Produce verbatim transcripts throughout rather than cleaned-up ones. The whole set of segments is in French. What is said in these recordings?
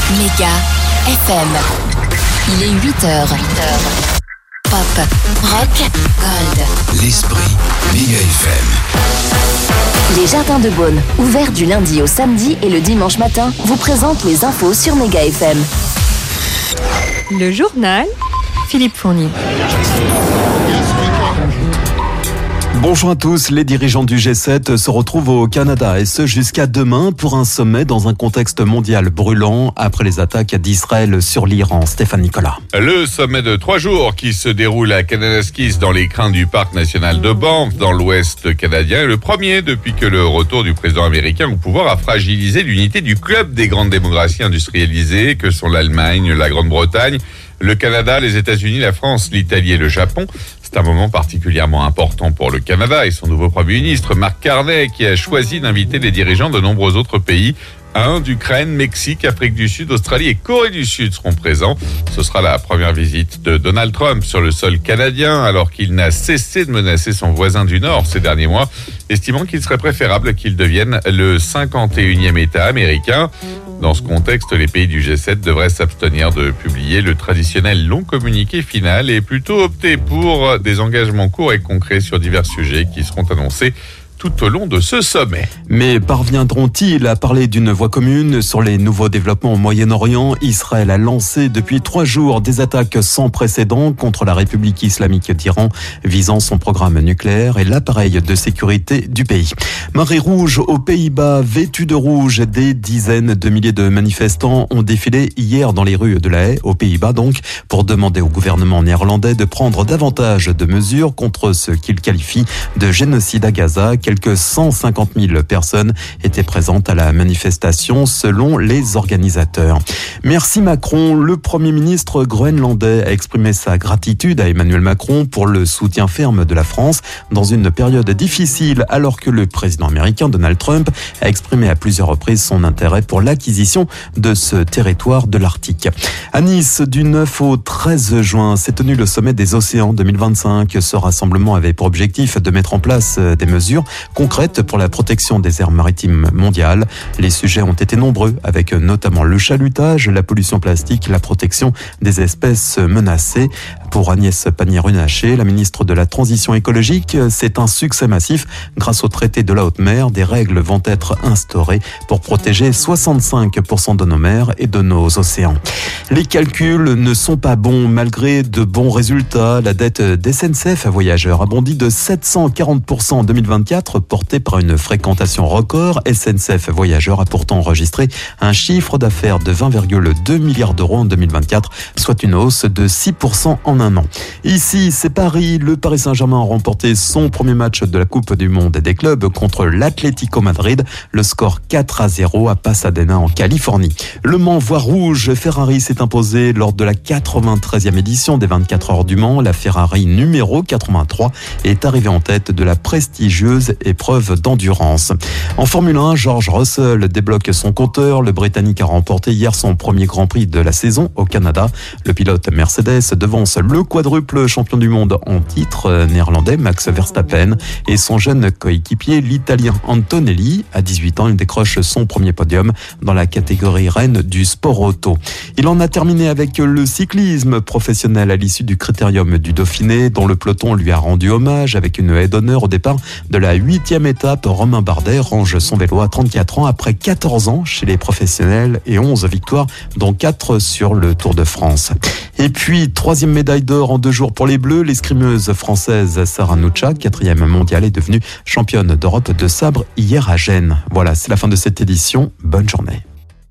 Méga F M. Il est huit heures. Pop, rock, gold. L'esprit Méga F M. Les Jardins de Beaune, ouverts du lundi au samedi et le dimanche matin, vous présentent les infos sur Méga F M. Le journal, Philippe Fournier. Bonjour à tous, les dirigeants du G sept se retrouvent au Canada et ce jusqu'à demain pour un sommet dans un contexte mondial brûlant après les attaques d'Israël sur l'Iran. Stéphane Nicolas. Le sommet de trois jours qui se déroule à Kananaskis dans les crins du parc national de Banff dans l'ouest canadien est le premier depuis que le retour du président américain au pouvoir a fragilisé l'unité du club des grandes démocraties industrialisées que sont l'Allemagne, la Grande-Bretagne, le Canada, les États-Unis, la France, l'Italie et le Japon. C'est un moment particulièrement important pour le Canada et son nouveau Premier ministre, Mark Carney, qui a choisi d'inviter les dirigeants de nombreux autres pays. Inde, Ukraine, Mexique, Afrique du Sud, Australie et Corée du Sud seront présents. Ce sera la première visite de Donald Trump sur le sol canadien, alors qu'il n'a cessé de menacer son voisin du Nord ces derniers mois, estimant qu'il serait préférable qu'il devienne le cinquante et unième État américain. Dans ce contexte, les pays du G sept devraient s'abstenir de publier le traditionnel long communiqué final et plutôt opter pour des engagements courts et concrets sur divers sujets qui seront annoncés tout au long de ce sommet. Mais parviendront-ils à parler d'une voix commune sur les nouveaux développements au Moyen-Orient ? Israël a lancé depuis trois jours des attaques sans précédent contre la République islamique d'Iran, visant son programme nucléaire et l'appareil de sécurité du pays. Marée rouge aux Pays-Bas, vêtus de rouge, des dizaines de milliers de manifestants ont défilé hier dans les rues de La Haye, aux Pays-Bas donc, pour demander au gouvernement néerlandais de prendre davantage de mesures contre ce qu'il qualifie de génocide à Gaza. Quelques cent cinquante mille personnes étaient présentes à la manifestation selon les organisateurs. Merci Macron. Le Premier ministre groenlandais a exprimé sa gratitude à Emmanuel Macron pour le soutien ferme de la France dans une période difficile alors que le président américain Donald Trump a exprimé à plusieurs reprises son intérêt pour l'acquisition de ce territoire de l'Arctique. À Nice, du neuf au treize juin, s'est tenu le sommet des océans deux mille vingt-cinq. Ce rassemblement avait pour objectif de mettre en place des mesures concrètes pour la protection des aires maritimes mondiales. Les sujets ont été nombreux, avec notamment le chalutage, la pollution plastique, la protection des espèces menacées. Pour Agnès Pannier-Runacher, la ministre de la Transition écologique, c'est un succès massif. Grâce au traité de la haute mer, des règles vont être instaurées pour protéger soixante-cinq pour cent de nos mers et de nos océans. Les calculs ne sont pas bons malgré de bons résultats. La dette d'S N C F Voyageurs a bondi de sept cent quarante pour cent en deux mille vingt-quatre, portée par une fréquentation record. S N C F Voyageurs a pourtant enregistré un chiffre d'affaires de vingt virgule deux milliards d'euros en deux mille vingt-quatre, soit une hausse de six pour cent en un an. Ici, c'est Paris. Le Paris Saint-Germain a remporté son premier match de la Coupe du Monde des clubs contre l'Atlético Madrid. Le score quatre à zéro à Pasadena en Californie. Le Mans voit rouge. Ferrari s'est imposé lors de la quatre-vingt-treizième édition des vingt-quatre heures du Mans. La Ferrari numéro quatre-vingt-trois est arrivée en tête de la prestigieuse épreuve d'endurance. En Formule un, George Russell débloque son compteur. Le Britannique a remporté hier son premier Grand Prix de la saison au Canada. Le pilote Mercedes devance le quadruple champion du monde en titre néerlandais Max Verstappen et son jeune coéquipier l'Italien Antonelli. À dix-huit ans, il décroche son premier podium dans la catégorie reine du sport auto. Il en a terminé avec le cyclisme professionnel à l'issue du Critérium du Dauphiné, dont le peloton lui a rendu hommage avec une haie d'honneur au départ de la huitième étape. Romain Bardet range son vélo à trente-quatre ans après quatorze ans chez les professionnels et onze victoires, dont quatre sur le Tour de France. Et puis, troisième médaille d'or en deux jours pour les Bleus. L'escrimeuse française Sarah Nuccia, quatrième mondiale, est devenue championne d'Europe de sabre hier à Gênes. Voilà, c'est la fin de cette édition. Bonne journée.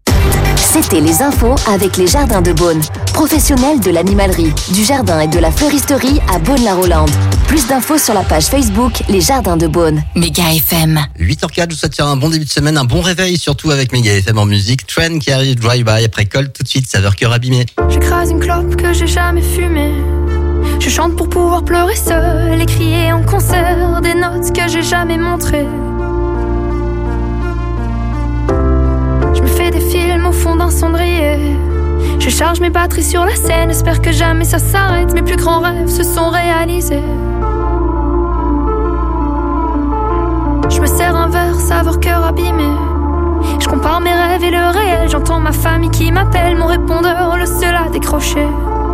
C'était les infos avec les Jardins de Beaune. Professionnels de l'animalerie, du jardin et de la fleuristerie à Beaune-la-Rolande. Plus d'infos sur la page Facebook Les Jardins de Beaune. Méga F M. huit heures quatre, je vous souhaite un bon début de semaine, un bon réveil, surtout avec Méga F M en musique. Trend qui arrive, Drive-By, après Cold, tout de suite, saveur cœur abîmé. J'écrase une clope que j'ai jamais fumée. Je chante pour pouvoir pleurer seul et crier en concert des notes que j'ai jamais montrées. Je me fais des films au fond d'un cendrier. Je charge mes batteries sur la scène, j'espère que jamais ça s'arrête. Mes plus grands rêves se sont réalisés. Je me sers un verre, saveur cœur abîmé. Je compare mes rêves et le réel. ciel, j'entends ma famille qui m'appelle, mon répondeur, le seul à décrocher.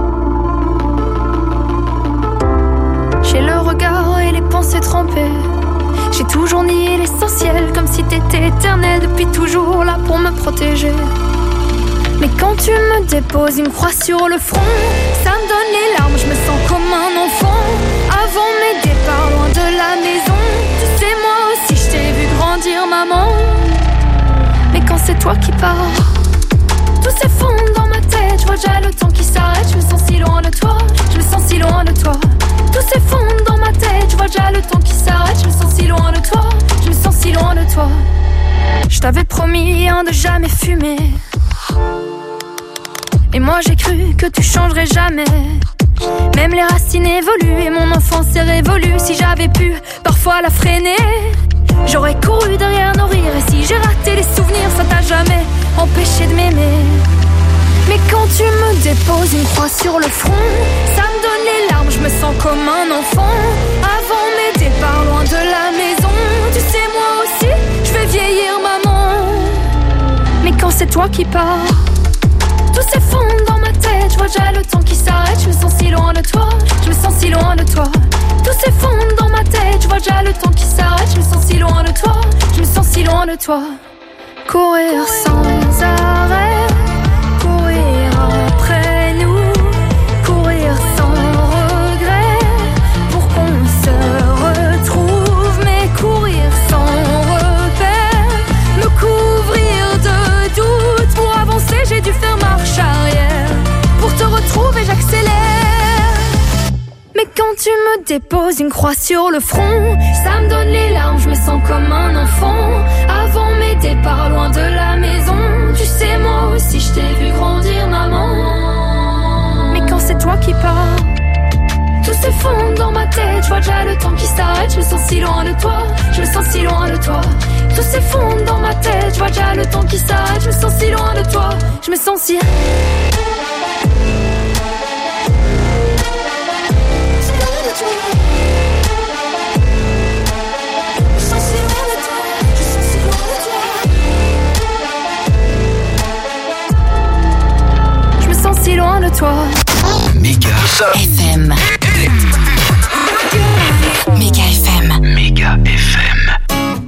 J'ai le regard et les pensées trempées. J'ai toujours nié l'essentiel, comme si t'étais éternel, depuis toujours là pour me protéger. Mais quand tu me déposes une croix sur le front, ça me donne les larmes, je me sens comme un enfant. Avant mes départs, loin de la maison, tu sais moi aussi je t'ai vu grandir maman. Mais quand c'est toi qui pars, tout s'effondre dans ma tête. Je vois déjà le temps qui s'arrête, je me sens si loin de toi. Je me sens si loin de toi. Tout s'effondre dans ma tête, je vois déjà le temps qui s'arrête. Je me sens si loin de toi, je me sens si loin de toi. Je t'avais promis hein, de jamais fumer, et moi j'ai cru que tu changerais jamais. Même les racines évoluent et mon enfance est révolue. Si j'avais pu parfois la freiner, j'aurais couru derrière nos rires. Et si j'ai raté les souvenirs, ça t'a jamais empêché de m'aimer. Mais quand tu me déposes une croix sur le front, ça me donne les larmes, je me sens comme un enfant. Avant mes départs, loin de la maison, tu sais moi aussi, je vais vieillir maman. Mais quand c'est toi qui pars, tout s'effondre dans ma tête, je vois déjà le temps qui s'arrête. Je me sens si loin de toi, je me sens si loin de toi. Tout s'effondre dans ma tête, je vois déjà le temps qui s'arrête. Je me sens si loin de toi, je me sens si loin de toi. Courir sans arrêt, courir après nous, courir sans regret, pour qu'on se retrouve. Mais courir sans repère, me couvrir de doute. Pour avancer j'ai dû faire marche arrière, pour te retrouver j'accélère. Mais quand tu me déposes une croix sur le front, ça me donne les larmes, je me sens comme un enfant. Avant mes départs, loin de la maison, tu sais moi aussi je t'ai vu grandir maman. Mais quand c'est toi qui pars, tout s'effondre dans ma tête, je vois déjà le temps qui s'arrête. Je me sens si loin de toi, je me sens si loin de toi. Tout s'effondre dans ma tête, je vois déjà le temps qui s'arrête. Je me sens si loin de toi, je me sens si... si loin de toi. Méga F M. Méga F M. Méga F M.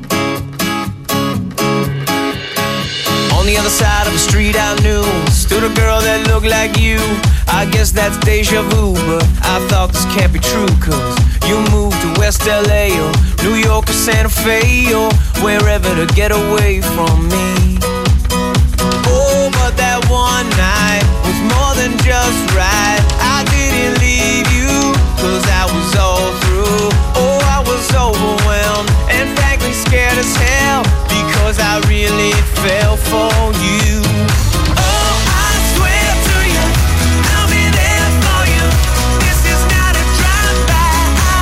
On the other side of the street I knew stood a girl that looked like you. I guess that's deja vu, but I thought this can't be true. Cause you moved to West L A or New York or Santa Fe or wherever to get away from me. Oh, but that one night was more than just right. I didn't leave you, cause I was all through. Oh, I was overwhelmed and frankly scared as hell, because I really fell for you. Oh, I swear to you, I'll be there for you. This is not a drive-by,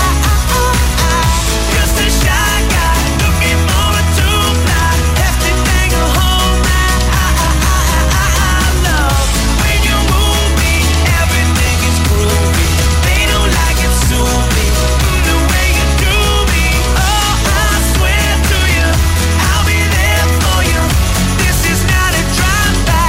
just a shy guy looking for a two-fly. Left it hang a whole night. Love when you move me, everything is groovy. They don't like it, sue me, the way you do me. Oh, I swear to you, I'll be there for you. This is not a drive-by.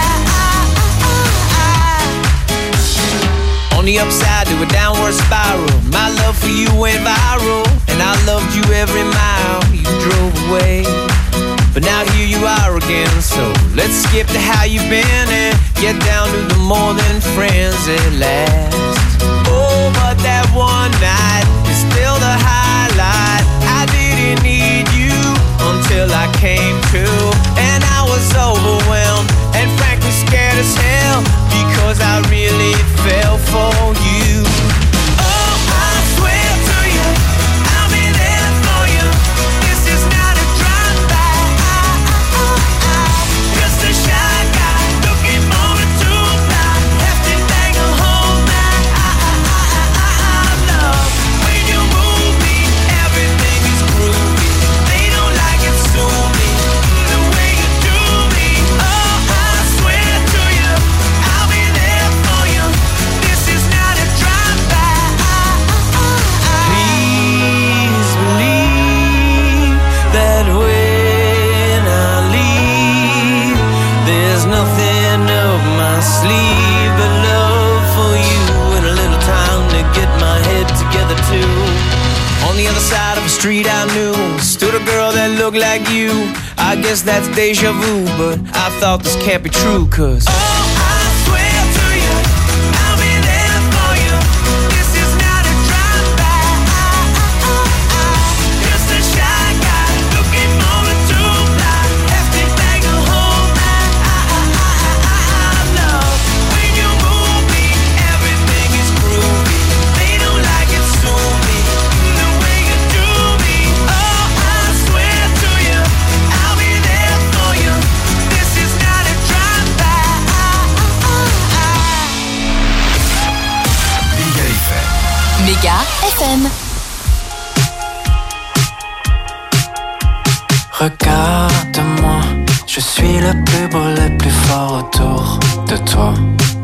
On the upside to a downward spiral, my love for you went viral, and I loved you every mile you drove away. But now here you are again, so let's skip to how you've been and get down to the more than friends at last. Oh, but that one night is still the highlight. I didn't need you until I came to, and I was overwhelmed and frankly scared as hell, because I really fell for you. Oh, I swear to you, I'll be there for you. This is not a drive-by, just a shy guy looking for a two-fly. Left it hang a whole night. Love when you move me, everything is groovy. They don't like it, sue me, There's nothing up my sleeve but love for you and a little time to get my head together too. On the other side of the street I knew stood a girl that looked like you. I guess that's deja vu, but I thought this can't be true, cause oh, I swear to you, I'll be there for you. This is not a drive-by. Just a shy guy looking for a two-fly. Hefty bag to hold my love. When you move me, everything is groovy. They don't like it, sue me. The way you do me. Oh, I swear to you, I'll be there for you. This is not a drive-by. Méga F M. Méga F M. Regarde-moi, je suis le plus beau, le plus fort autour de toi.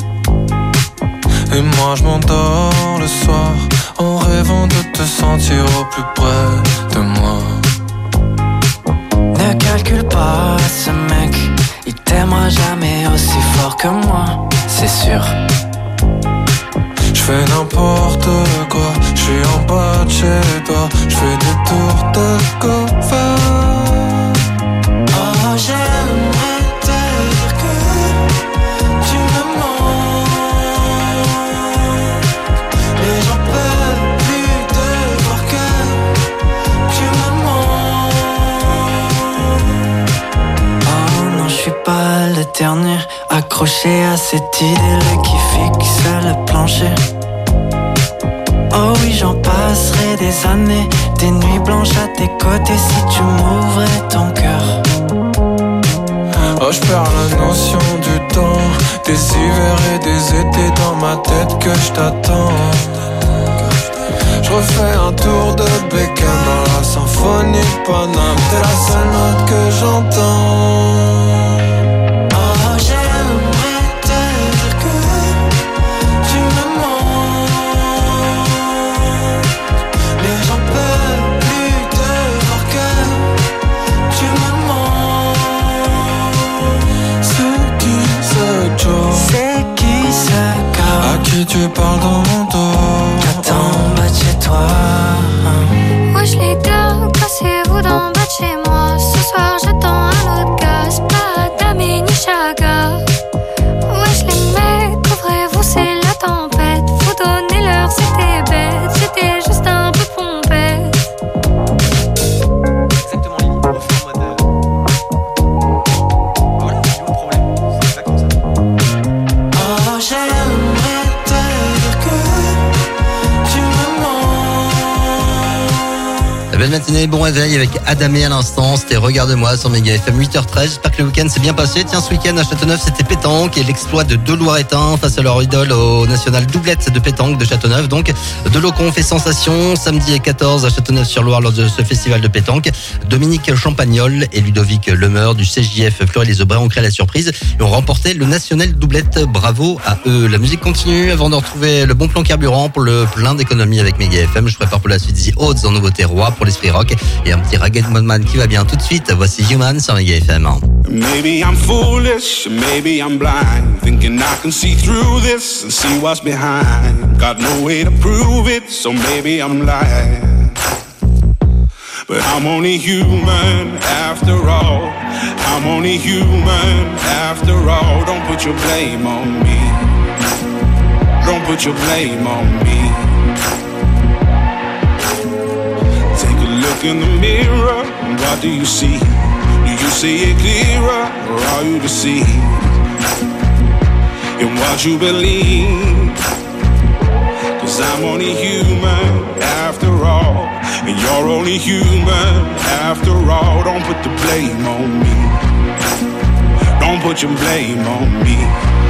Et moi je m'endors le soir en rêvant de te sentir au plus près de moi. Ne calcule pas ce mec, il t'aimera jamais aussi fort que moi, c'est sûr. Je fais n'importe quoi, je suis en bas de chez toi, je fais des tours de cover. Oh, j'aimerais te dire que tu me manques, mais j'en peux plus de voir que tu me manques. Oh non, je suis pas le dernier accroché à cette idée qui fixe le plancher. Oh oui, j'en passerai des années, des nuits blanches à tes côtés si tu m'ouvrais ton cœur. Oh, je perds la notion du temps, des hivers et des étés dans ma tête que je t'attends. Je refais un tour de Beckham dans la symphonie de Paname. T'es la seule note que j'entends. Tu parles dans mon dos. J'attends en bas de chez toi. Wesh les gars, cassez-vous d'en bas de chez moi. Ce soir j'attends un autre gars. C'est pas Dami ni Chaga. Wesh les mecs, ouvrez-vous, c'est la tempête. Vous donnez l'heure, c'était bête. J'étais juste un peu pompette. Exactement, Lily. On fait en mode. Voilà, c'est le problème. C'est exactement ça. Oh, j'aimerais Belle matinée, bon réveil avec Adamé à l'instant, c'était Regarde-moi sur Méga F M. Huit heures treize, j'espère que le week-end s'est bien passé. Tiens, ce week-end à Châteauneuf, c'était pétanque et l'exploit de deux Loiretains face à leur idole au national doublette de pétanque de Châteauneuf. Donc, Delocon fait sensation samedi et quatorze à Châteauneuf-sur-Loire lors de ce festival de pétanque. Dominique Champagnol et Ludovic Lemeur du C J F Fleury-les-Aubrais ont créé la surprise et ont remporté le national doublette. Bravo à eux. La musique continue avant de retrouver le bon plan carburant pour le plein d'économie avec Méga F M. Je prépare pour la suite The Odds en nouveauté roi pour l'esprit rock et un petit Ragged Modman qui va bien tout de suite. Voici Human sur Méga F M. Maybe I'm foolish, maybe I'm blind, thinking I can see through this and see what's behind. Got no way to prove it, so maybe I'm lying. But I'm only human after all. I'm only human after all. Don't put your blame on me. Don't put your blame on me. Look in the mirror, what do you see? Do you see it clearer, or are you deceived in what you believe? Cause I'm only human after all, and you're only human after all. Don't put the blame on me. Don't put your blame on me.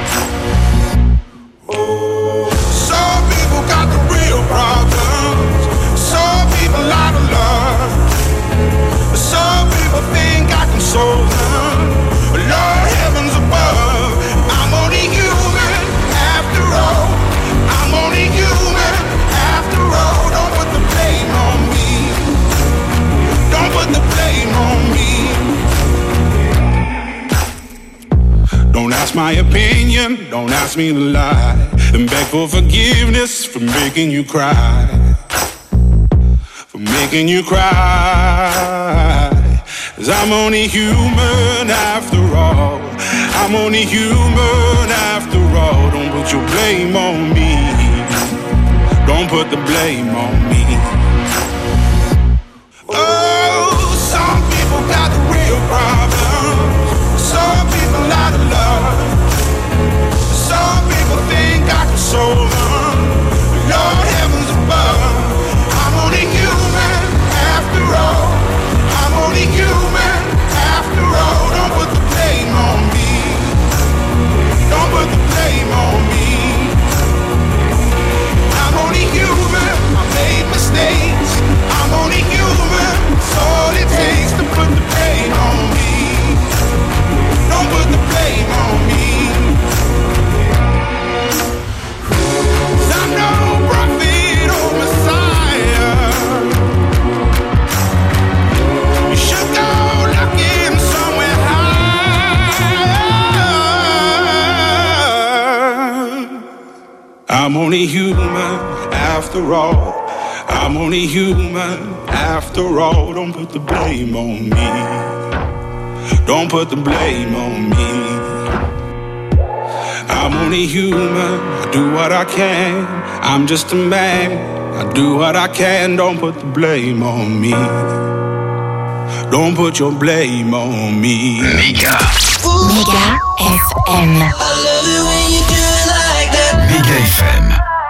Some people got the real problems. Some people out of love. Some people think I can solve them. Lord heavens above, I'm only human after all. I'm only human after all. Don't put the blame on me. Don't put the blame on me. Don't Don't ask my opinion, don't ask me to lie, and beg for forgiveness for making you cry, for making you cry. 'Cause I'm only human after all, I'm only human after all. Don't put your blame on me, don't put the blame on me. Oh, some people got the real problem, some people out of love, some people think I can solve them. Lord heavens above, I'm only human after all, I'm only human after all. Don't put the blame on me, don't put the blame on me. I'm only human, I made mistakes, I'm only human, it's all it takes to put the blame on me. Don't put the blame on me. 'Cause I'm no prophet or Messiah. You should go looking somewhere high. I'm only human after all, I'm only human after all. Don't put the blame on me, don't put the blame on me. I'm only human, I do what I can, I'm just a man, I do what I can. Don't put the blame on me, don't put your blame on me. Méga Méga F M. I love it when you do it like that. Méga F M.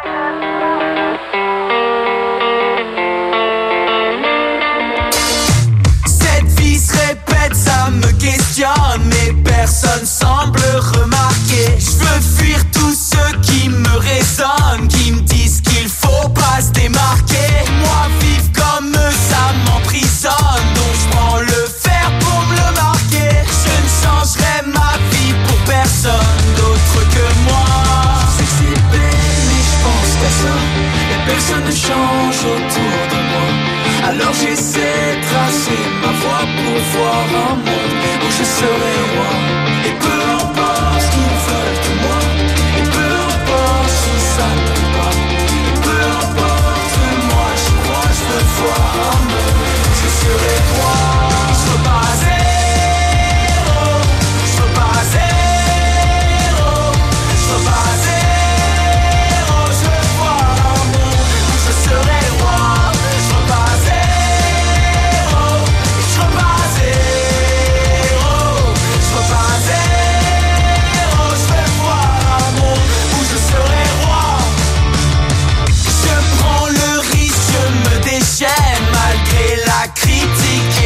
Cette vie se répète, ça me questionne, mais personne semble remarquer. Je veux fuir tous ceux qui me raisonnent, qui me disent qu'il faut pas se démarquer. Moi vivre comme eux, ça m'emprisonne, donc je prends le fer pour me le marquer. Je ne changerai ma vie pour personne d'autre que moi. C'est si bête, mais je pense qu'à ça, et personne ne change autour de moi. Alors j'essaie de tracer ma voie pour voir un monde où je serai roi. Et peu importe ce qu'ils veulent de moi, et peu importe si ça ne plaît pas, et peu importe moi, je crois, je veux voir un monde où je serai roi. Je veux pas à zéro, je veux pas à zéro, je veux pas à zéro, je veux voir un monde où je serai roi. Je veux pas à zéro, je veux pas à zéro, je veux pas à zéro, je veux voir un monde où je serai roi. Je prends le risque, je me déchaîne malgré la critique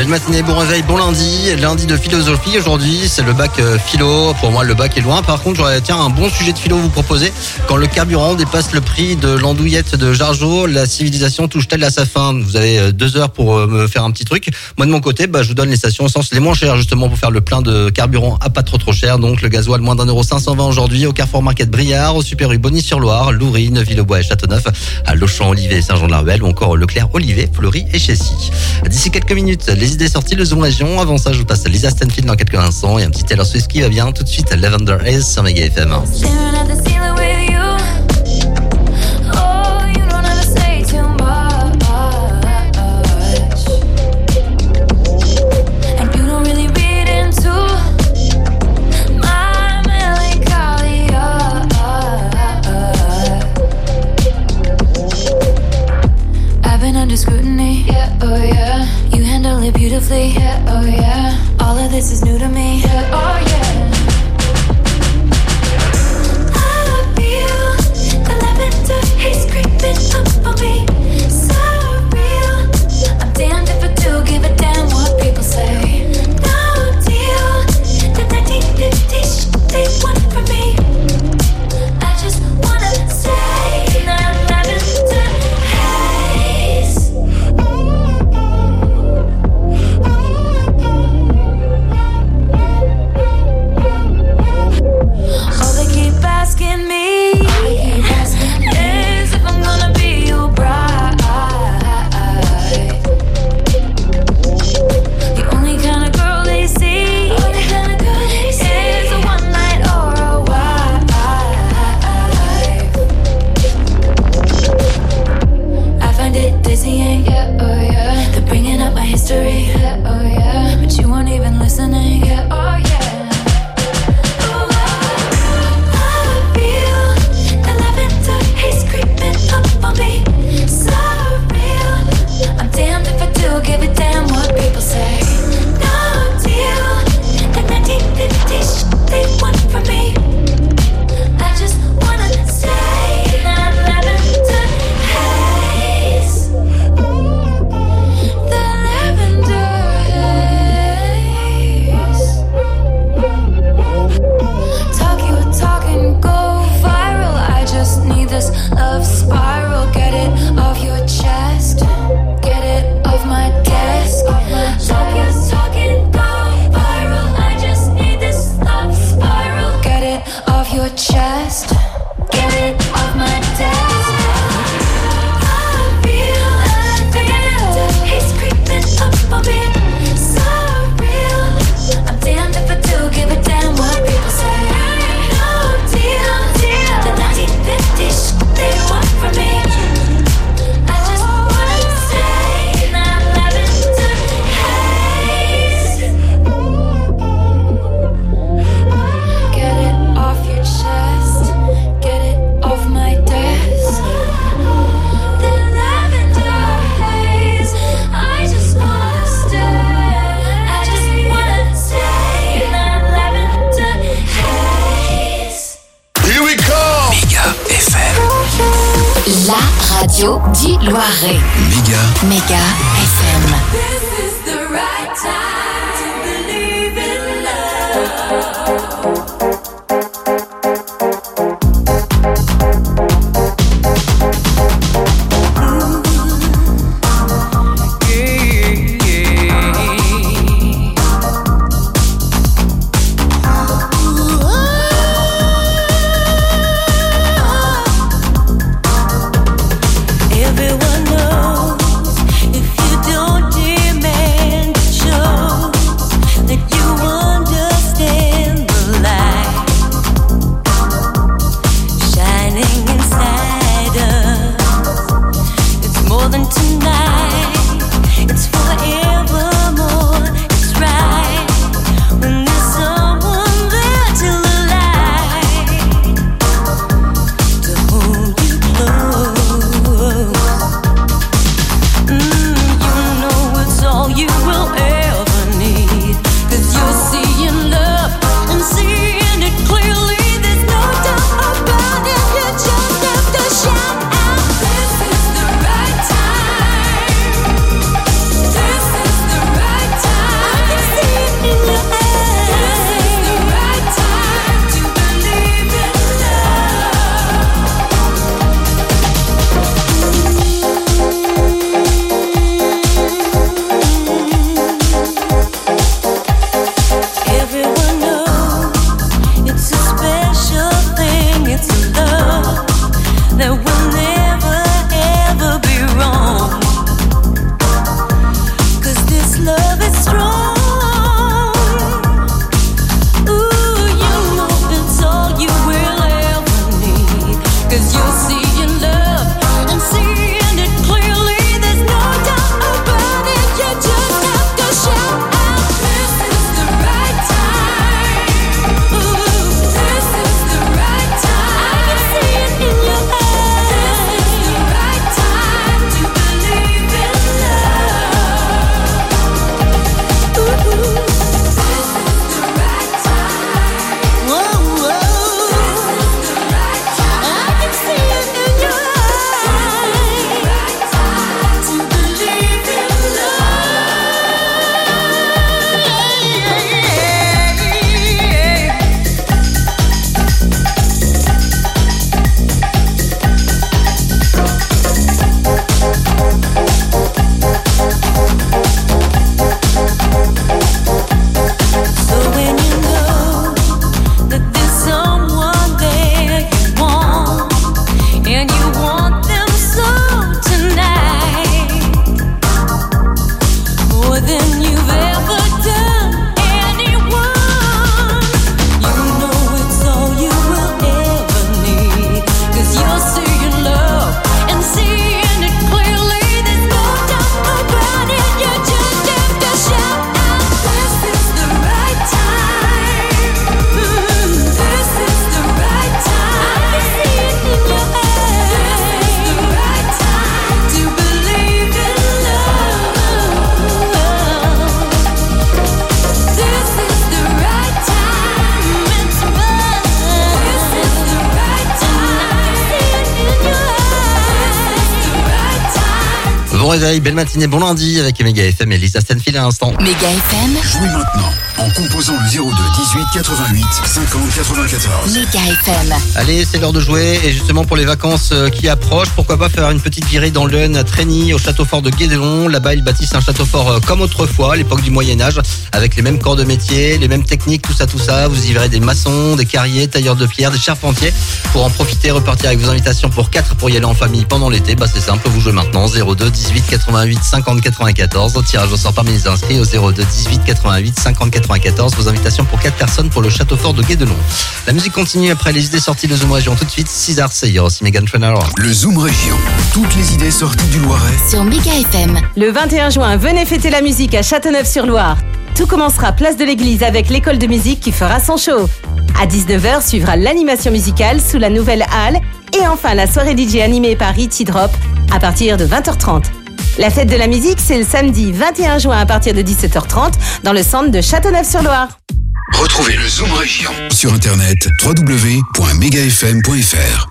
Belle matinée, bon réveil, bon lundi. Lundi de philosophie. Aujourd'hui, c'est le bac euh, philo. Pour moi, le bac est loin. Par contre, j'aurais tiens un bon sujet de philo à vous proposer. Quand le carburant dépasse le prix de l'andouillette de Jargeau, la civilisation touche-t-elle à sa fin? Vous avez euh, deux heures pour euh, me faire un petit truc. Moi, de mon côté, bah, je vous donne les stations essence les moins chères justement pour faire le plein de carburant à pas trop trop cher. Donc, le gasoil moins d'un euro cinq cent vingt aujourd'hui au Carrefour Market Briard, au Super U Bonny-sur-Loire, Lourine, Villebois et Châteauneuf, à Lochamp, Olivet et Saint-Jean-de-la-Ruelle ou encore Leclerc, Olivet, Fleury et Chessy. D'ici quelques minutes, les idées sorties, le Zoom Région. Avant ça, je vous passe à Lisa Stanfield dans quelques instants et un petit Taylor Swift qui va bien. Tout de suite, Lavender Haze sur Mega F M. Scrutiny, yeah, oh yeah. You handle it beautifully, yeah, oh yeah. All of this is new to me, yeah, oh yeah. I feel the lavender haze creeping up on me, so real. I'm damned if I do give a damn what people say. No deal, the nineteen fifties they want from me. I just wanna say that lavender haze. All they keep asking me is if I'm gonna be your bride. The only kind of girl they see is a one night or a wife. I find it dizzying, yeah, oh yeah. They're bringing up my history, yeah, oh yeah. But you weren't even listening, yeah, oh yeah. Give a damn what people say. No deal. The nineteen fifties they want from me. I just wanna say that lavender haze. The lavender haze. Talk your talk and go viral. I just need this love spiral. Get it off your chest. Get it off my desk. Talk your talk and go viral. I just need this love spiral. Get it off your chest. Get it off my desk. I feel like he's creeping up on me. So real. I'm damned if I do give a damn what people say. No deal, deal. The nineteen fifties they want from me. I just wanna say that lavender haze. Get it off your chest. Get it off my desk. The lavender haze. I just wanna stay. I just wanna say that lavender haze. Here we come. Mega F M. La radio du Loiret. Mega. Mega F M. This is the right time to believe in love. Everyone knows if you don't demand, it shows that you understand the life. réveil, belle matinée, bon lundi avec Méga F M et Lisa Stanfield à l'instant. Méga F M. Jouez maintenant en composant le zéro deux dix-huit quatre-vingt-huit cinquante quatre-vingt-quatorze. Méga F M. Allez, c'est l'heure de jouer et justement pour les vacances qui approchent, pourquoi pas faire une petite virée dans l'Eun à Trény, au château fort de Guédelon. Là-bas, ils bâtissent un château fort comme autrefois, à l'époque du Moyen-Âge, avec les mêmes corps de métier, les mêmes techniques, tout ça, tout ça. Vous y verrez des maçons, des carriers, tailleurs de pierre, des charpentiers. Pour en profiter, repartir avec vos invitations pour quatre pour y aller en famille pendant l'été, bah c'est simple, vous jouez maintenant zéro deux dix-huit quatre-vingt-huit cinquante quatre-vingt-quatorze. Tirage au sort parmi les inscrits au zéro deux dix-huit quatre-vingt-huit cinquante quatre-vingt-quatorze. Vos invitations pour quatre personnes pour le château fort de Guédelon. La musique continue après les idées sorties de Zoom Région. Tout de suite, César Seyer, aussi Megan Trainor. Le Zoom Région. Toutes les idées sorties du Loiret. Sur Méga F M. Le vingt et un juin, venez fêter la musique à Châteauneuf-sur-Loire. Tout commencera place de l'église avec l'école de musique qui fera son show. À dix-neuf heures suivra l'animation musicale sous la nouvelle halle et enfin la soirée D J animée par E T Drop à partir de vingt heures trente. La fête de la musique, c'est le samedi vingt et un juin à partir de dix-sept heures trente dans le centre de Châteauneuf-sur-Loire. Retrouvez le Zoom Région sur internet w w w point mega f m point f r.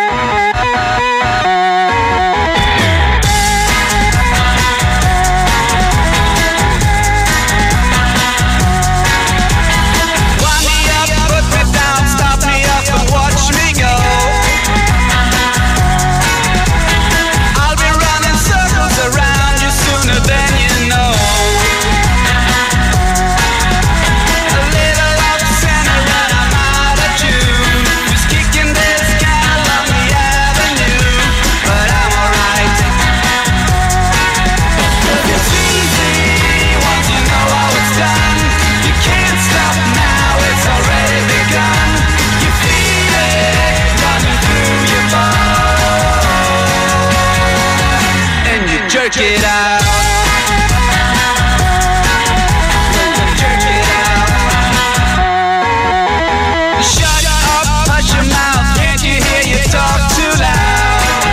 Jerk it out. Jerk it out. Shut up, hush your mouth. Can't you hear you talk too loud?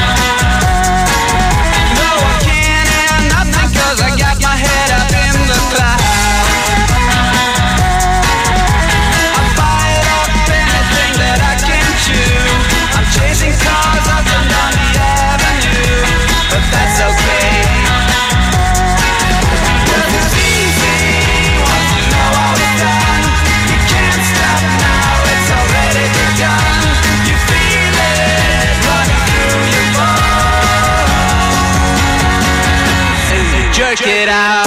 No, I can't hear nothing 'cause I got my head up in the clouds. I bite off anything that I can chew. I'm chasing cars up and down the avenue, but that's okay. It's easy once you know how it's done. You can't stop now, it's already begun. You feel it running through your bones, and you jerk it out.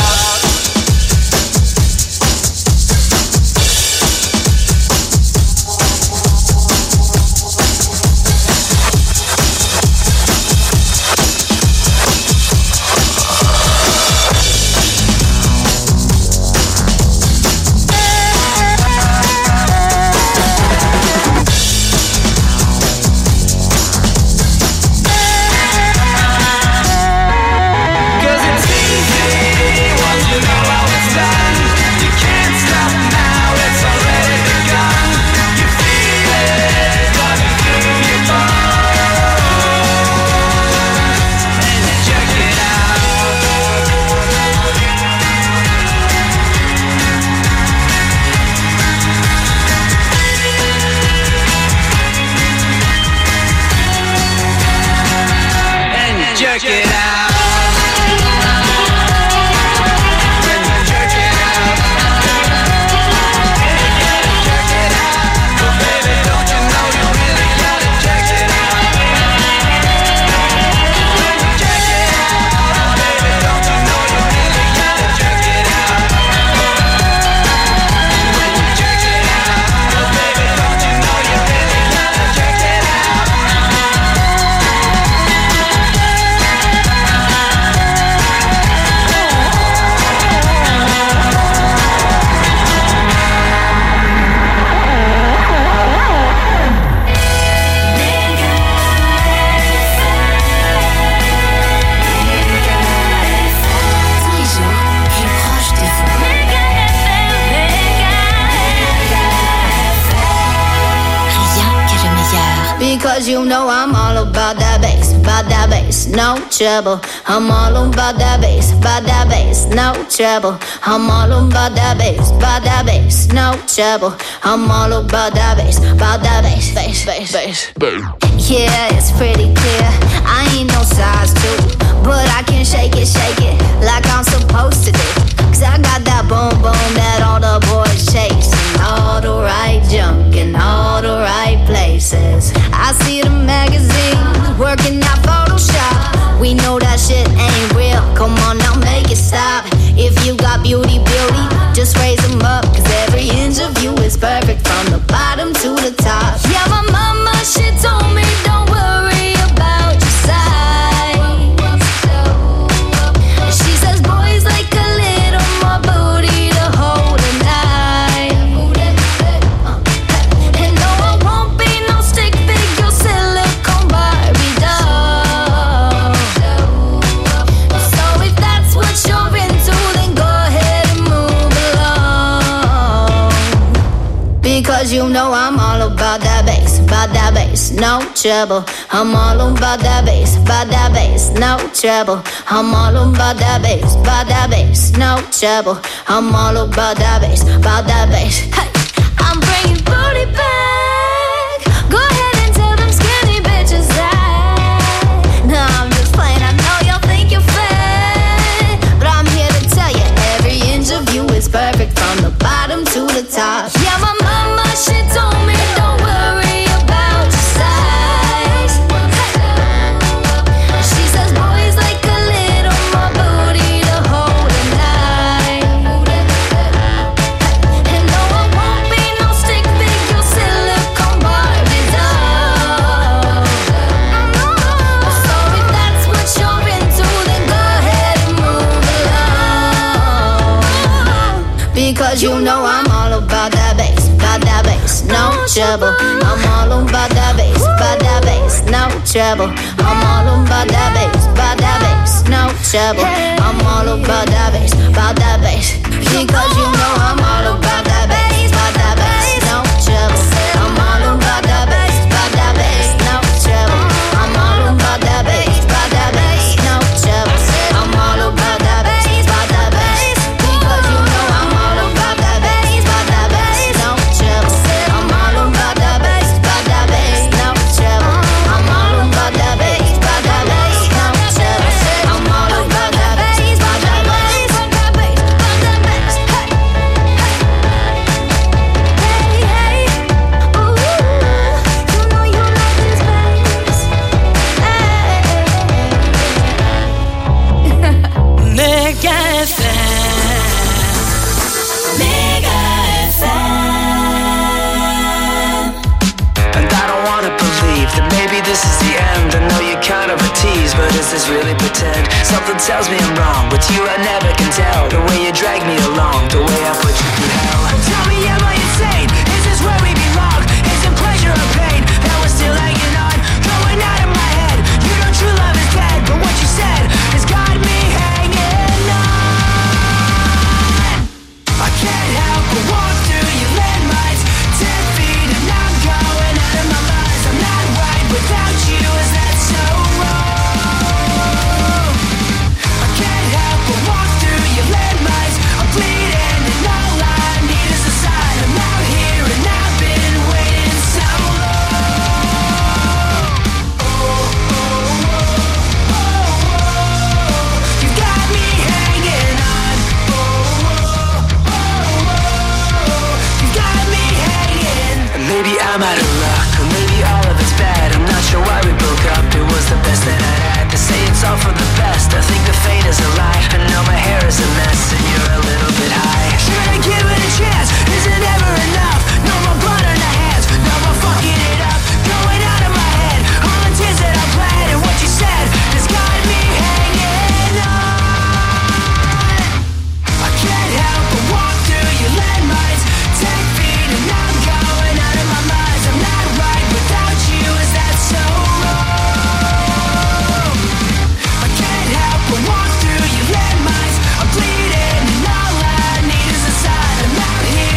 Jerk it out. When you jerk it out. Jerk it out. Oh baby, don't you know you really gotta jerk it out. When you jerk it out. Oh baby, don't you know you really gotta jerk it out. When you jerk it out. Oh baby, don't you know you really gotta jerk it out. Because you know I'm all about that bass, about that bass, no trouble. I'm all about that bass, about that bass, no trouble. I'm all about that bass, about that bass, no trouble. I'm all about that bass, about that bass, bass, bass, bass. Yeah, it's pretty clear. I ain't no size two, but I can shake it, shake it like I'm supposed to do. Cause I got that boom boom that all the boys chase, and all the right junk in all the right places. I see the magazines working out Photoshop. We know that shit ain't real, come on now make it stop. If you got beauty, beauty, just raise them up. Cause every inch of you is perfect from the bottom to the top. Yeah, my mama, she told me don't worry about your size. She says boys like a little more booty to hold a knife. And no, I won't be no stick figure silicone Barbie doll. So if that's what you're into, then go ahead and move along. Because you know I'm all about that bass, about that bass, no trouble. I'm all about that bass, about that bass, no trouble. I'm all about that bass, about that bass, no trouble. I'm all about that bass, about that bass. Hey, I'm bringing booty back. Go ahead and tell them skinny bitches that. No, I'm just playing. I know y'all think you're fat, but I'm here to tell you every inch of you is perfect from the bottom to the top. Yeah, my mama, she told me don't worry about your size. She says boys like a little more booty to hold a knife. And no, I won't be no stick figure silicone Barbie doll. So if that's what you're into, then go ahead and move along. Because you know I'm all about that bass, about that bass, no trouble. I'm all about that bass, about that bass, no trouble. I'm all about that bass, about that bass, no trouble. I'm all about that bass, about that bass. Because you know I'm all about that bass, about that bass, no trouble. I'm all about that bass, about that bass, no trouble. I'm all about that bass, about that bass, no trouble. I'm all about that bass, about that bass. Because you know I'm all about that bass, about that bass, no trouble. I'm all about that bass, about that bass, no trouble. I'm all about that bass, about that bass, no trouble. I'm all about that bass, about that bass, about that bass, about that bass. Hey, hey, hey, ooh, you know you like this bass. Hey. Mega F M. Mega F M. And I don't wanna believe that maybe this is the end. I know you're kind of a tease, but is this really pretend? Something tells me I'm wrong, but you I never can tell. The way you drag me along, the way I put you through hell. Tell me, am I insane? Is this where we belong? Is it pleasure or pain that we're still hanging on? Going out of my head, you know true love is dead, but what you said has got me hanging on. I can't help but walk through your landmines, ten feet and I'm going out of my mind. I'm not right without you, is that so wrong? I can't help but walk through your landmines. I'm bleeding and all I need is a sign. I'm out here and I've been waiting so long. Oh, oh, oh, oh, oh. You got me hanging on. Oh, oh, oh, oh. You got me hanging. And maybe I'm out of luck, or maybe all of it's bad. I'm not sure why we broke up. It was the best that I had. To say it's all for the best, I think the fate is a lie. I know my hair is a mess and you're a little bit high. Should I give it a chance? Is it ever enough? No more blood on the hands, no more fucking it up. Going out of my head, all the tears that I bled, and what you said has got me hanging on. I can't help but walk through your landmines, ten feet and I'm going out of my mind. I'm not right without you, is that so wrong? I can't help but walk through your landmines. I'm bleeding and all I need is a sign. I'm out here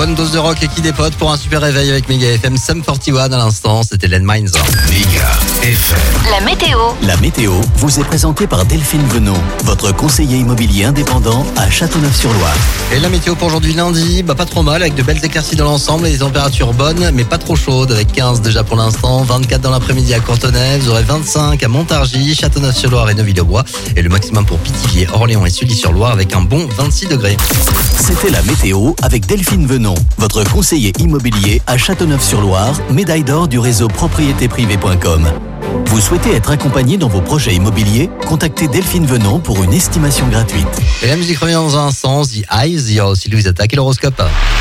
bonne dose de rock et qui dépote pour un super réveil avec Méga F M. Sum quarante et un à l'instant, c'était Landmines. Méga F M. La météo. La météo vous est présentée par Delphine Venon, votre conseiller immobilier indépendant à Châteauneuf-sur-Loire. Et la météo pour aujourd'hui lundi, bah pas trop mal, avec de belles éclaircies dans l'ensemble et des températures bonnes, mais pas trop chaudes, avec quinze déjà pour l'instant, vingt-quatre dans l'après-midi à Courtenay, vous aurez vingt-cinq à Montargis, Châteauneuf-sur-Loire et Neuville-aux-Bois, et le maximum pour Pithiviers, Orléans et Sully-sur-Loire avec un bon vingt-six degrés. C'était la météo avec Delphine Venon, votre conseiller immobilier à Châteauneuf-sur-Loire, médaille d'or du réseau propriété privée point com. Vous souhaitez être accompagné dans vos projets immobiliers? Contactez Delphine Venon pour une estimation gratuite. Et la musique revient dans un sens, The Eyes, il y aura aussi Louise Attaque et l'horoscope.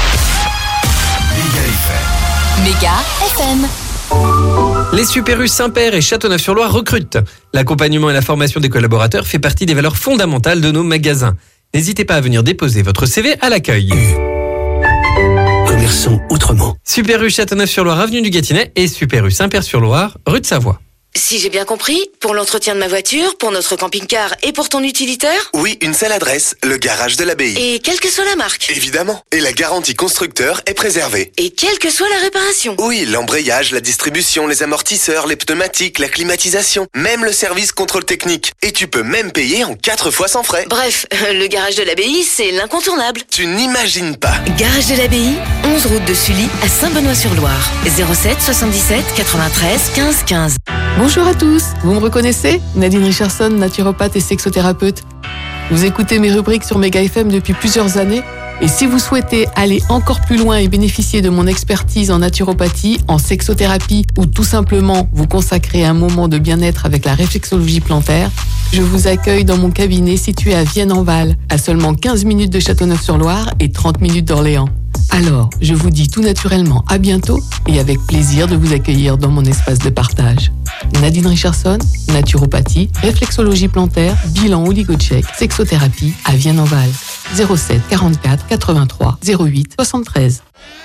Méga F M. Les Super U Saint-Père et Châteauneuf-sur-Loire recrutent. L'accompagnement et la formation des collaborateurs fait partie des valeurs fondamentales de nos magasins. N'hésitez pas à venir déposer votre C V à l'accueil. Commerçons autrement. Super U Châteauneuf-sur-Loire, avenue du Gâtinais et Super U Saint-Père-sur-Loire, rue de Savoie. Si j'ai bien compris, pour l'entretien de ma voiture, pour notre camping-car et pour ton utilitaire? Oui, une seule adresse, le garage de l'Abbaye. Et quelle que soit la marque? Évidemment. Et la garantie constructeur est préservée. Et quelle que soit la réparation? Oui, l'embrayage, la distribution, les amortisseurs, les pneumatiques, la climatisation, même le service contrôle technique. Et tu peux même payer en quatre fois sans frais. Bref, le garage de l'Abbaye, c'est l'incontournable. Tu n'imagines pas. Garage de l'Abbaye, onze route de Sully à Saint-Benoît-sur-Loire. zéro sept soixante-dix-sept quatre-vingt-treize quinze quinze. Bonjour à tous, vous me reconnaissez? Nadine Richardson, naturopathe et sexothérapeute. Vous écoutez mes rubriques sur Méga F M depuis plusieurs années et si vous souhaitez aller encore plus loin et bénéficier de mon expertise en naturopathie, en sexothérapie ou tout simplement vous consacrer un moment de bien-être avec la réflexologie plantaire, je vous accueille dans mon cabinet situé à Vienne-en-Val, à seulement quinze minutes de Châteauneuf-sur-Loire et trente minutes d'Orléans. Alors, je vous dis tout naturellement à bientôt et avec plaisir de vous accueillir dans mon espace de partage. Nadine Richardson, naturopathie, réflexologie plantaire, bilan oligocheck, sexothérapie à Vienne-en-Val. zéro sept quarante-quatre quatre-vingt-trois zéro huit soixante-treize.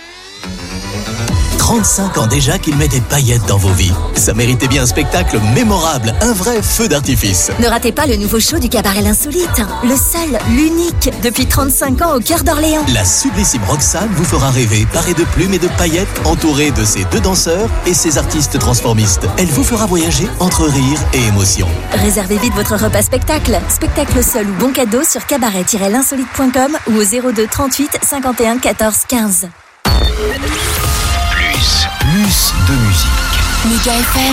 trente-cinq ans déjà qu'il met des paillettes dans vos vies. Ça méritait bien un spectacle mémorable, un vrai feu d'artifice. Ne ratez pas le nouveau show du cabaret L'Insolite. Le seul, l'unique, depuis trente-cinq ans au cœur d'Orléans. La sublissime Roxane vous fera rêver, parée de plumes et de paillettes, entourée de ses deux danseurs et ses artistes transformistes. Elle vous fera voyager entre rire et émotion. Réservez vite votre repas spectacle. Spectacle seul ou bon cadeau sur cabaret tiret l'insolite point com ou au zéro deux trente-huit cinquante et un quatorze quinze. Plus, plus de musique. Méga F M.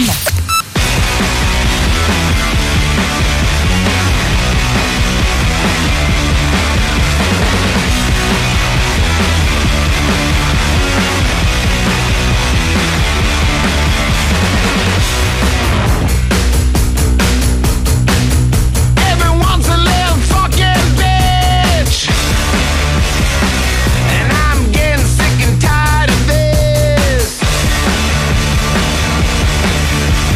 Sick and tired of this.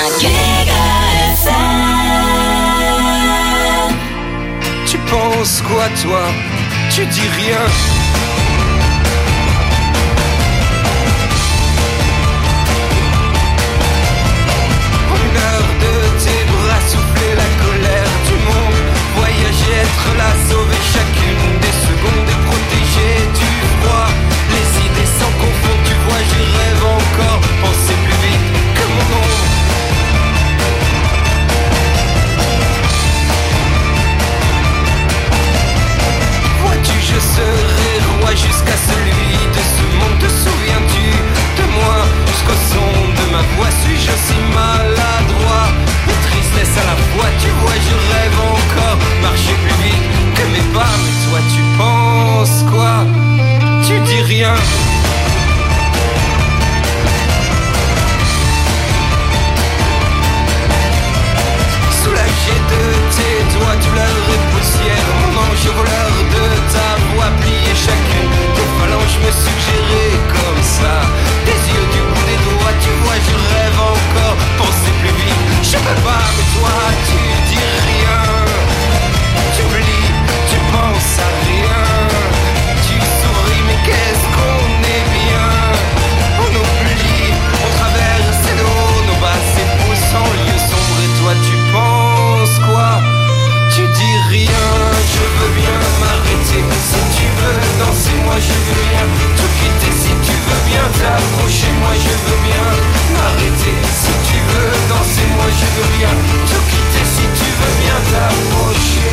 Méga F M. Tu penses quoi toi? Tu dis rien. Une heure de tes bras souffler la colère du monde. Voyager, être là, sauver chacune des secondes et protéger du froid. Les idées sans confondre, tu vois, je rêve encore. Penser plus vite que mon ombre. Vois-tu, je serai roi jusqu'à celui de ce monde. Te souviens-tu de moi? Jusqu'au son de ma voix, suis-je aussi maladroit? Mais tristesse à la fois, tu vois, je rêve encore. Marcher plus vite que mes pas. Mais toi, tu penses quoi? Tu dis rien. Soulagé de tes doigts, douleur et poussière. Mon ange voleur de ta voix, plié chacune des phalanges me suggérer comme ça. Des yeux du bout des doigts, tu vois, je rêve encore. Penser plus vite, je peux pas, mais toi, tu dis rien. Tu oublies, tu penses à rien. Tu souris, mais qu'est-ce qu'on est bien. On oublie, on traverse l'eau, nos basses épaules sans lieu sombre. Et toi, tu penses quoi? Tu dis rien. Je veux bien m'arrêter. Si tu veux danser, moi je veux bien tout quitter. Si tu veux bien t'approcher, moi je veux bien m'arrêter. Si tu veux danser, moi je veux bien tout quitter. Si tu veux bien t'approcher.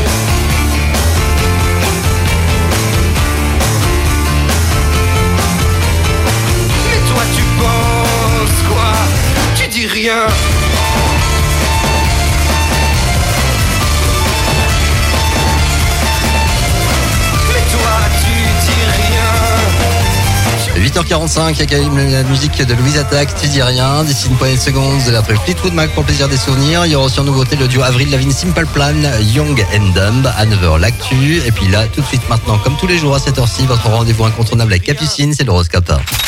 Mais toi tu penses quoi? Tu dis rien. huit heures quarante-cinq, il y a quand même la musique de Louise Attaque, tu dis rien. D'ici une poignée de secondes, de la truc Fleetwood Mac pour le plaisir des souvenirs. Il y aura aussi en nouveauté le duo Avril Lavigne Simple Plan, Young and Dumb, à neuf heures l'actu. Et puis là, tout de suite maintenant, comme tous les jours à cette heure-ci, votre rendez-vous incontournable avec Capucine, c'est l'horoscope.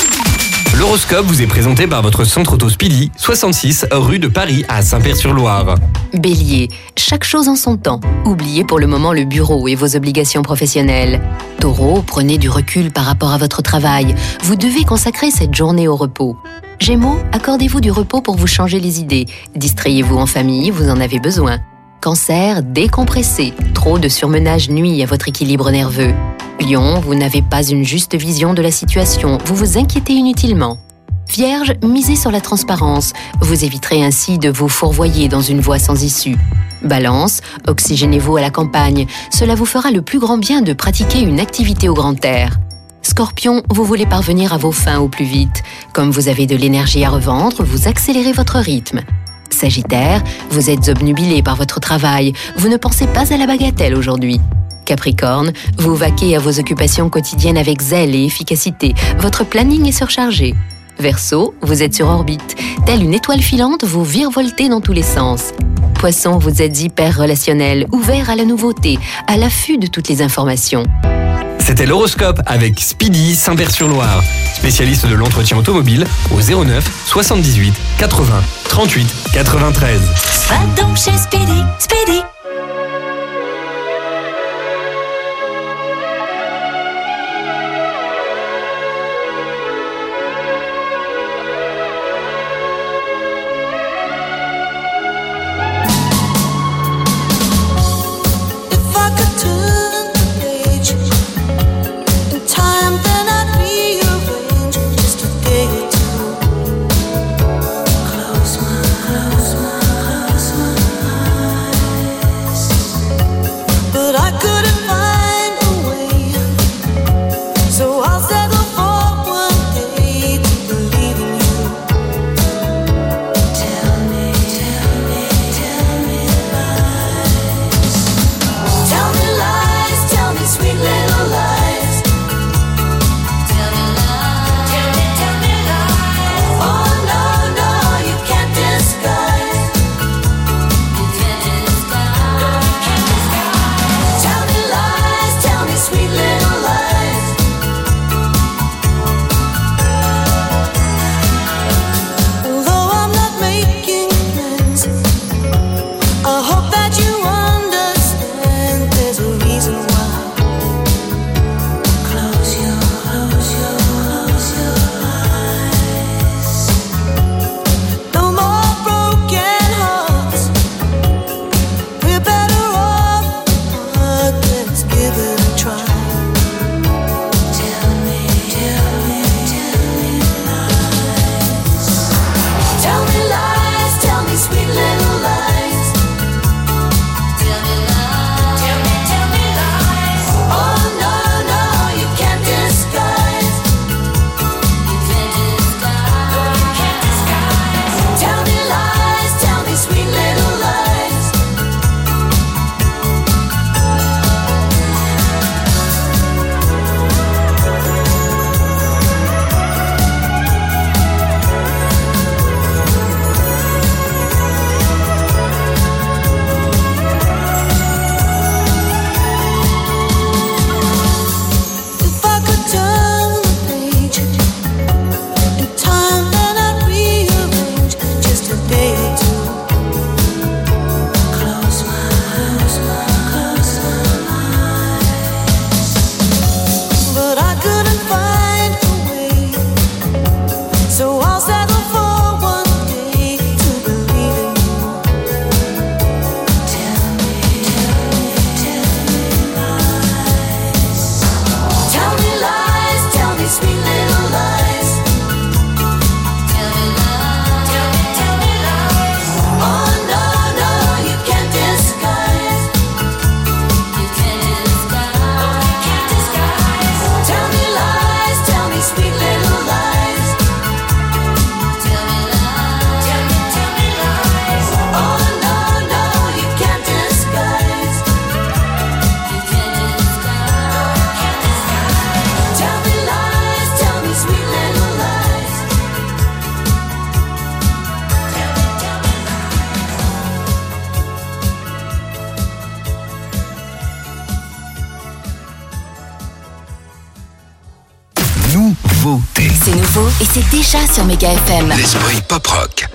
L'horoscope vous est présenté par votre centre auto Speedy, soixante-six rue de Paris à Saint-Père-sur-Loire. Bélier, chaque chose en son temps. Oubliez pour le moment le bureau et vos obligations professionnelles. Taureau, prenez du recul par rapport à votre travail. Vous devez consacrer cette journée au repos. Gémeaux, accordez-vous du repos pour vous changer les idées. Distrayez-vous en famille, vous en avez besoin. Cancer, décompressez. Trop de surmenage nuit à votre équilibre nerveux. Lion, vous n'avez pas une juste vision de la situation, vous vous inquiétez inutilement. Vierge, misez sur la transparence, vous éviterez ainsi de vous fourvoyer dans une voie sans issue. Balance, oxygénez-vous à la campagne, cela vous fera le plus grand bien de pratiquer une activité au grand air. Scorpion, vous voulez parvenir à vos fins au plus vite. Comme vous avez de l'énergie à revendre, vous accélérez votre rythme. Sagittaire, vous êtes obnubilé par votre travail, vous ne pensez pas à la bagatelle aujourd'hui. Capricorne, vous vaquez à vos occupations quotidiennes avec zèle et efficacité. Votre planning est surchargé. Verseau, vous êtes sur orbite. Telle une étoile filante, vous virevoltez dans tous les sens. Poisson, vous êtes hyper relationnel, ouvert à la nouveauté, à l'affût de toutes les informations. C'était l'horoscope avec Speedy Saint-Père-sur-Loire, spécialiste de l'entretien automobile au zéro neuf soixante-dix-huit quatre-vingts trente-huit quatre-vingt-treize. Va donc chez Speedy, Speedy. Close my eyes, close my eyes. C'est nouveau et c'est déjà sur Mega F M. L'esprit pop-rock.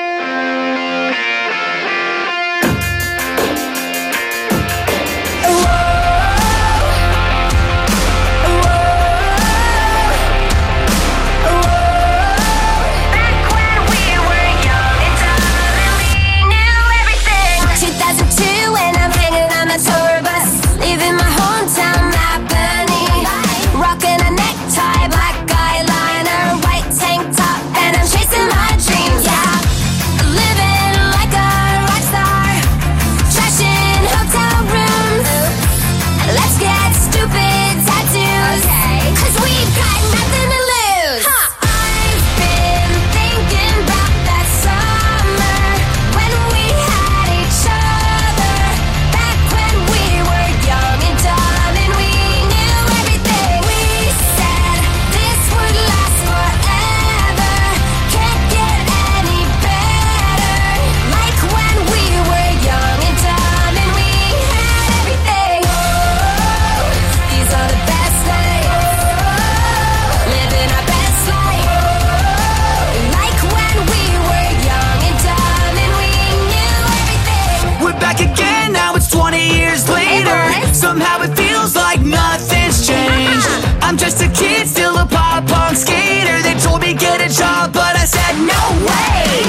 Somehow it feels like nothing's changed. I'm just a kid, still a pop-punk skater. They told me get a job, but I said no way.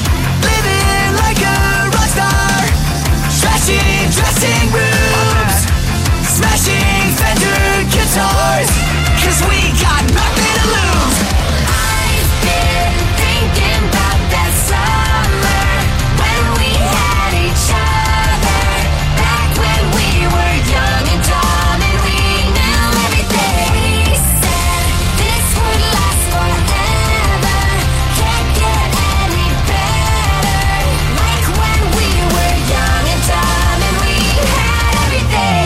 Living like a rock star, trashing dressing rooms, smashing Fender guitars, 'cause we got nothing to lose. I've been thinking about that summer when we had each other, back when we were young and dumb and we knew everything. We said this would last forever, can't get any better. Like when we were young and dumb and we had everything.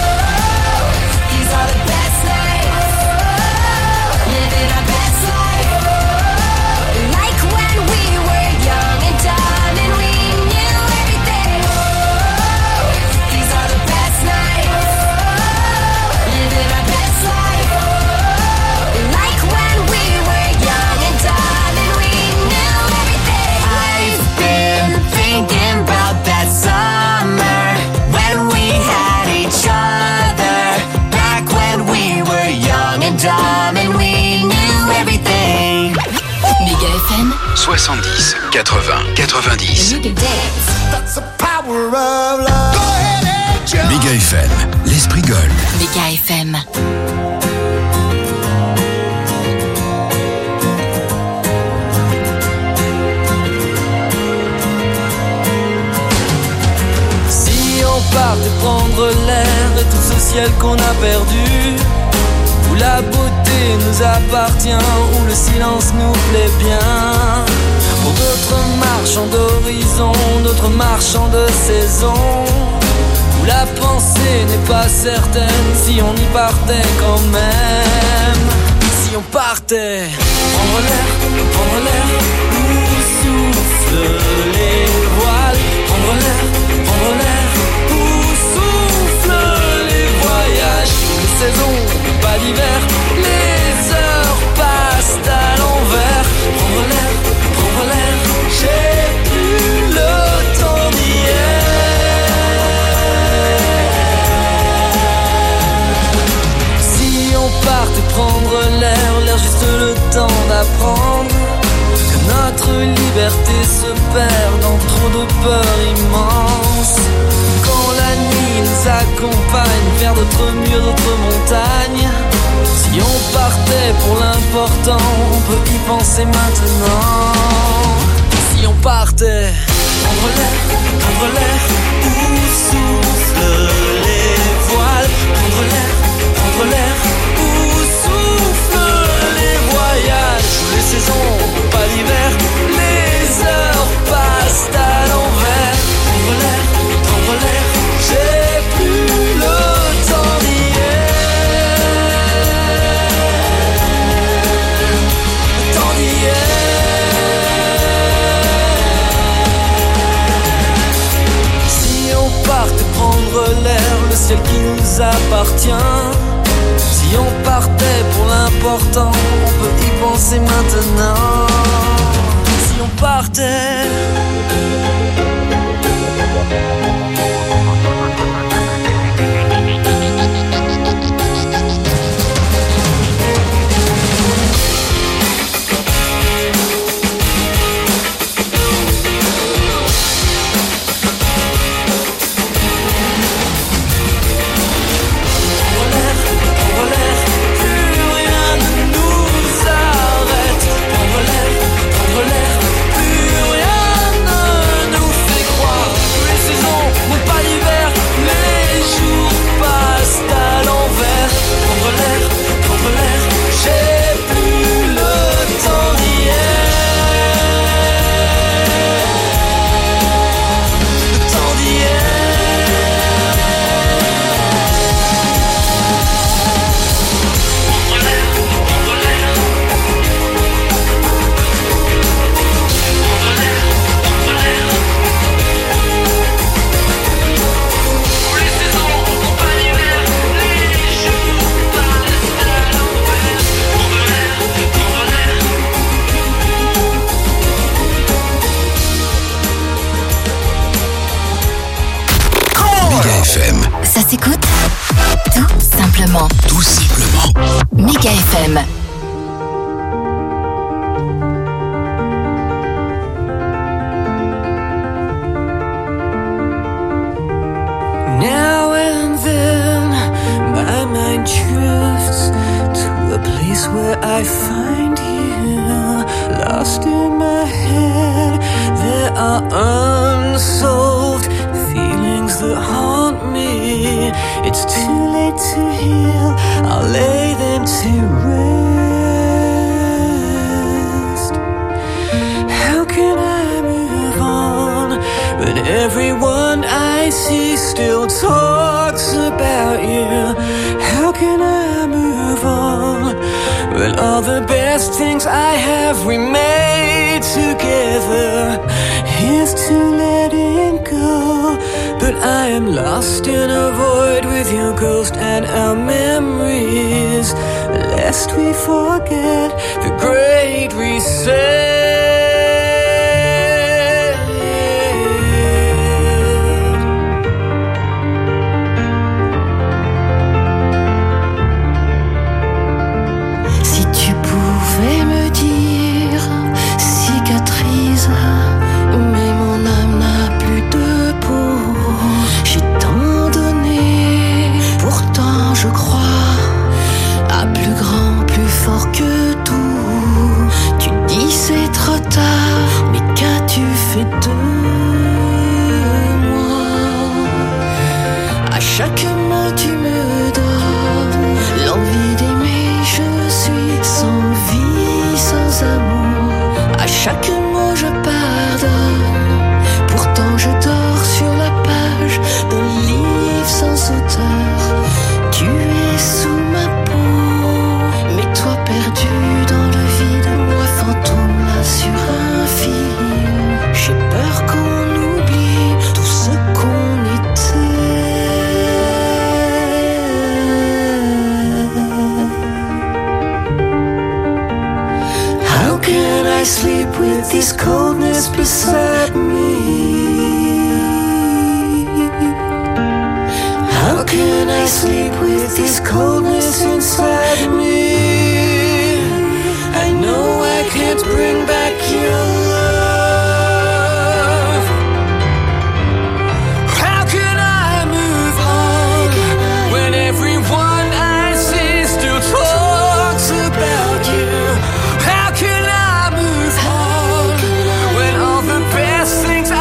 These are the best nights, living our best life. Like when we were young and dumb and we knew everything. These are the best nights, living our best life. Like when we were young and dumb and we knew everything. I've been thinking about that summer when we had each other, back when we were young and dumb and we knew everything. Mega F M soixante-dix, quatre-vingts, quatre-vingt-dix. You can dance. That's the power of love. Go ahead and jump. Mega F M, l'esprit gold. Mega F M. Si on partait prendre l'air de tout ce ciel qu'on a perdu, où la beauté nous appartient, où le silence nous plaît bien, pour d'autres marchands d'horizon, d'autres marchands de saison, où la pensée n'est pas certaine, si on y partait quand même. Si on partait, prendre l'air, prendre l'air, où soufflent les voiles, prendre l'air, prendre l'air, où soufflent les voyages, les saisons, pas d'hiver, les heures passent à l'envers. Prendre l'air, prendre l'air, j'ai plus le temps d'hier. Si on partait prendre l'air, l'air juste le temps d'apprendre que notre liberté se perd dans trop de peurs immenses. Quand la nuit nous accompagne vers d'autres murs, d'autres montagnes, si on partait pour l'important, on peut y penser maintenant. Si on partait, prendre l'air, prendre l'air, où soufflent les voiles, prendre l'air, prendre l'air, où soufflent les voyages, les saisons, pas d'hiver, les heures passent à l'envers. Prendre l'air, prendre l'air, j'ai plus le temps d'hier. Le temps d'hier. Si on partait prendre l'air, le ciel qui nous appartient, si on partait pour l'important, important, on peut y penser maintenant. Si on partait. Ça s'écoute tout simplement. Tout simplement. Méga F M. Now and then my mind drifts to a place where I find you, lost in my head. There are unsolved feelings that haunt me. It's too late to heal, I'll lay them to rest. How can I move on when everyone I see still talks about you? How can I move on when all the best things I have we made together? Here's to letting go, but I am lost in a void with your ghost and our memories, lest we forget the great reset. Si tu pouvais me dire, cicatrise, mais mon âme n'a plus de peau. J'ai tant donné, pourtant je crois à plus grand, plus fort que tout. Tu dis c'est trop tard, mais qu'as-tu fait de moi? À chaque mot tu me donnes l'envie d'aimer, je suis sans vie, sans amour. À chaque mot je pardonne, pourtant je dors sur la page d'un livre sans auteur. Tu es sous ma peau, mais toi perdu dans le vide, moi fantôme là sur un fil. J'ai peur qu'on oublie tout ce qu'on était. How can I sleep with this coldness beside me? How can I sleep with this coldness inside me?